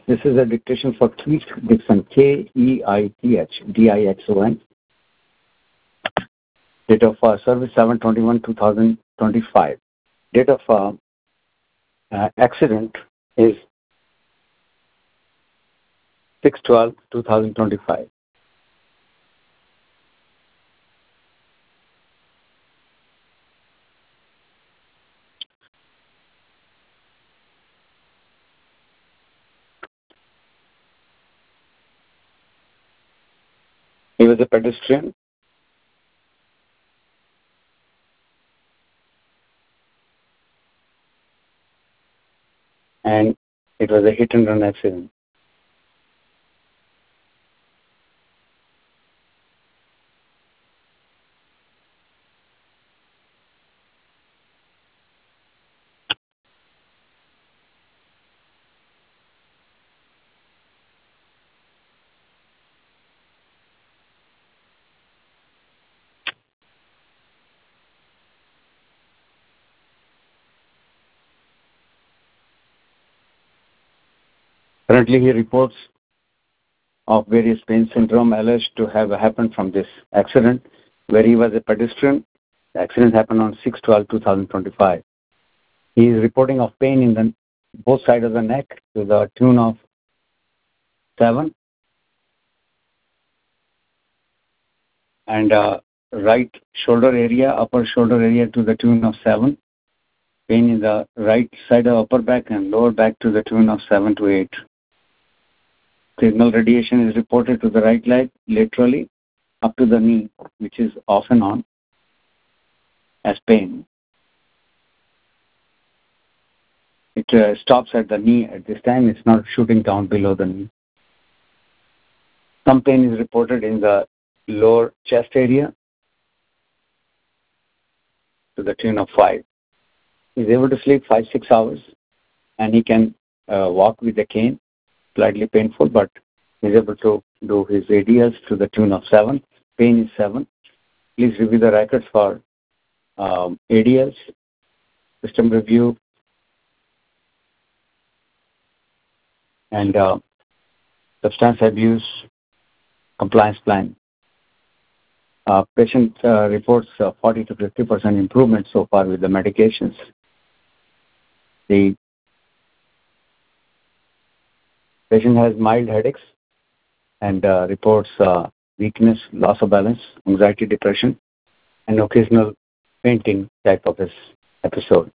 This is a dictation for Keith Dixon, Keith Dixon. Date of service 7/21/2025. Date of accident is 6/12/2025. He was a pedestrian and it was a hit and run accident. Currently, he reports of various pain syndrome alleged to have happened from this accident, where he was a pedestrian. The accident happened on 6/12/2025. He is reporting of pain in the both sides of the neck to the tune of 7, and right shoulder area, upper shoulder area to the tune of 7. Pain in the right side of upper back and lower back to the tune of 7 to 8. Signal radiation is reported to the right leg laterally up to the knee, which is off and on as pain. It stops at the knee at this time. It's not shooting down below the knee. Some pain is reported in the lower chest area to the tune of 5. He's able to sleep 5-6 hours, and he can walk with a cane. Slightly painful, but he's able to do his ADLs to the tune of 7. Pain is 7. Please review the records for ADLs, system review, and substance abuse compliance plan. Patient reports 40 to 50% improvement so far with the medications. The patient has mild headaches and reports weakness, loss of balance, anxiety, depression, and occasional fainting type of this episode.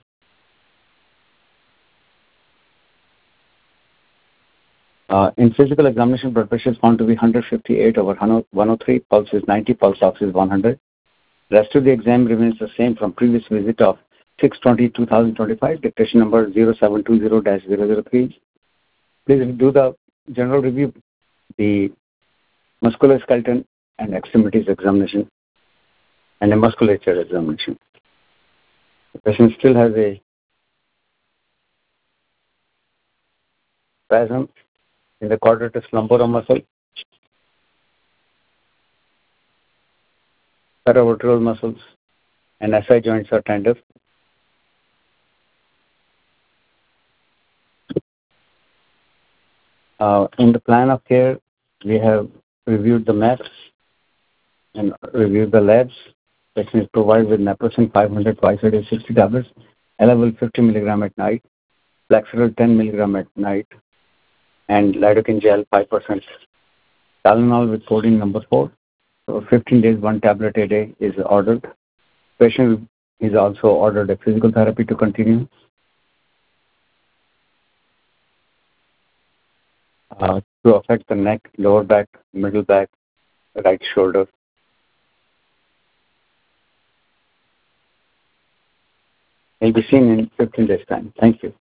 In physical examination, blood pressure is found to be 158/103, pulse is 90, pulse ox is 100. Rest of the exam remains the same from previous visit of 6/20/2025, dictation number 0720-003. Please do the general review, the musculoskeletal and extremities examination, and a musculature examination. The patient still has a spasm in the quadratus lumborum muscle, paravertebral muscles, and SI joints are tender. In the plan of care, we have reviewed the maps and reviewed the labs. Patient is provided with naproxen 500 twice a day, 60 tablets, Elavil 50 mg at night, Flaxeril 10 mg at night, and lidocaine gel 5%. Tylenol with codeine number 4. So 15 days, 1 tablet a day is ordered. Patient is also ordered a physical therapy to continue. To affect the neck, lower back, middle back, right shoulder. He'll be seen in 15 days' time. Thank you.